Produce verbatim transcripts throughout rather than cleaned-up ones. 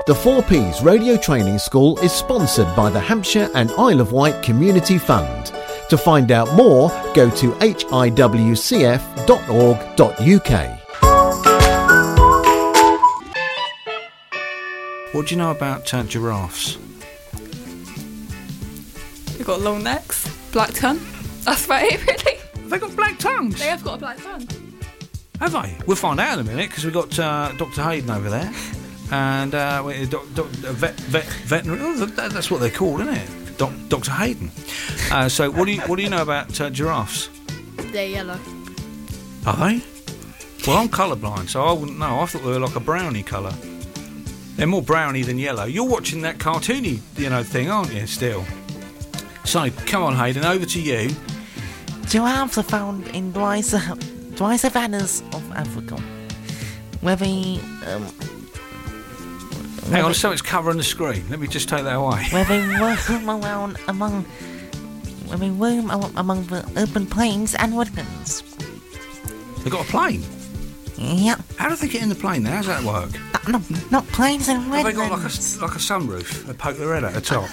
The four Ps Radio Training School is sponsored by the Hampshire and Isle of Wight Community Fund. To find out more, go to h i w c f dot org dot u k. What do you know about uh, giraffes? They've got long necks, black tongue. That's about it, really. Have they got black tongues? They have got a black tongue. Have they? We'll find out in a minute, because we've got uh, Doctor Hayden over there. And uh, wait, doc, doc, vet, vet, veterinary. Oh, that, that's what they're called, isn't it? Doc, Doctor Hayden. Uh, so, what do you what do you know about uh, giraffes? They're yellow. Are they? Well, I'm colourblind, so I wouldn't know. I thought they were like a brownie colour. They're more browny than yellow. You're watching that cartoony, you know, thing, aren't you? Still. So, come on, Hayden, over to you. Giraffes are found in dry, dry savannas of Africa, where they. Um, Hang on, so it's covering the screen. Let me just take that away. Where they roam around among, where they roam among the open plains and woodlands. They've got a plane? Yeah. How do they get in the plane then? How does that work? No, no, not plains and woodlands. Have they got like a, like a sunroof? They poke their head out the top.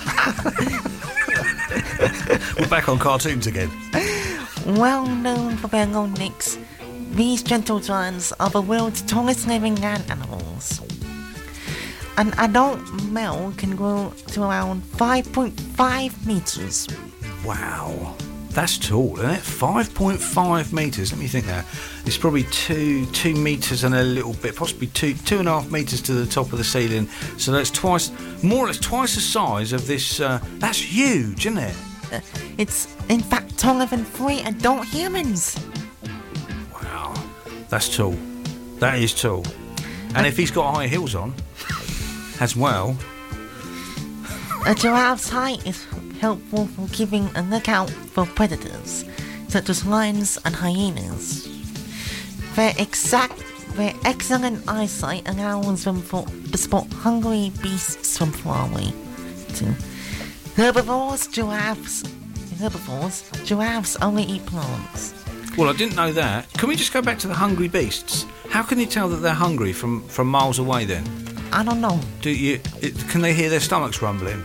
We're back on cartoons again. Well known for their long necks, these gentle giants are the world's tallest living land animals. An adult male can grow to around five point five metres. Wow. That's tall, isn't it? five point five metres. Let me think there. It's probably two two metres and a little bit, possibly two two and a half metres to the top of the ceiling. So that's twice, more or less twice the size of this. Uh, that's huge, isn't it? Uh, it's in fact taller than three adult humans. Wow. That's tall. That is tall. And uh, if he's got high heels on, as well. A giraffe's height is helpful for keeping a lookout for predators, such as lions and hyenas. Their exact, their excellent eyesight allows them for, to spot hungry beasts from far away. Too. Herbivores, giraffes, herbivores, giraffes only eat plants. Well, I didn't know that. Can we just go back to the hungry beasts? How can you tell that they're hungry from, from miles away then? I don't know. Do you? It, can they hear their stomachs rumbling?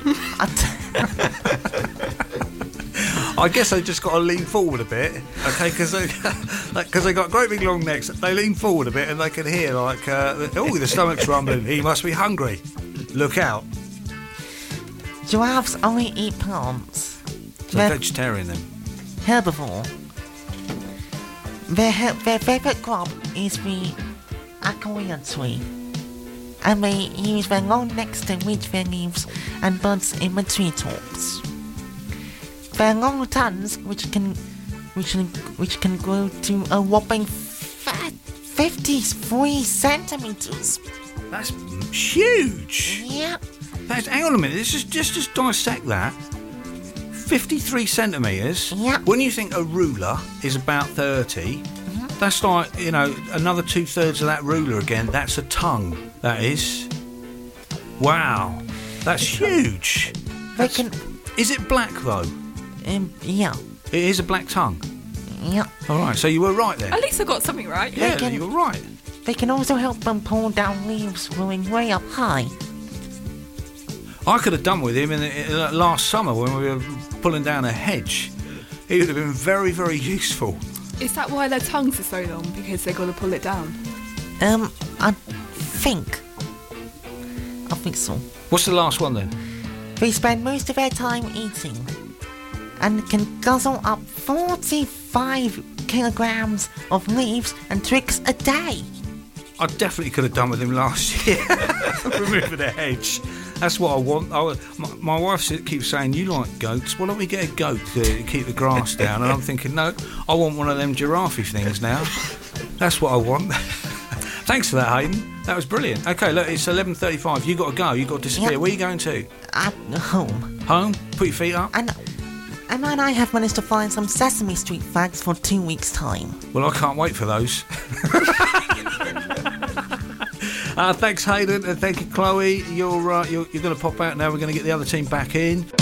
I guess they just got to lean forward a bit, okay? Because they, like, they got great big long necks. They lean forward a bit and they can hear like, uh, oh, the stomach's rumbling. He must be hungry. Look out! Giraffes only eat plants. So they're vegetarian then. Herbivore. Their their favourite crop is the acacia tree. And they use their long necks to reach their leaves and buds in the treetops. Their long tongues, which can, which which can grow to a whopping fifty-three centimeters. That's huge. Yep. That's, hang on a minute. Let's just just just dissect that. fifty-three centimeters. Yep. When you think a ruler is about thirty. That's like, you know, another two-thirds of that ruler again. That's a tongue, that is. Wow. That's huge. They can... Is it black, though? Um, yeah. It is a black tongue? Yeah. All right, so you were right then. At least I got something right. Yeah, can, you were right. They can also help them pull down leaves growing way up high. I could have done with him in, the, in the last summer when we were pulling down a hedge. He would have been very, very useful. Is that why their tongues are so long? Because they've got to pull it down? Um, I think. I think so. What's the last one then? They spend most of their time eating and can guzzle up forty-five kilograms of leaves and twigs a day. I definitely could have done with him last year. Removing a hedge. That's what I want. I, my, my wife keeps saying, you like goats. Why don't we get a goat to keep the grass down? And I'm thinking, no, I want one of them giraffe things now. That's what I want. Thanks for that, Hayden. That was brilliant. Okay, look, it's eleven thirty-five. You got to go. You got to disappear. Yep. Where are you going to? At home. Home? Put your feet up. And and then I have managed to find some Sesame Street facts for two weeks' time. Well, I can't wait for those. Uh, thanks, Hayden, and thank you, Chloe. You're uh, you're, you're going to pop out now. We're going to get the other team back in.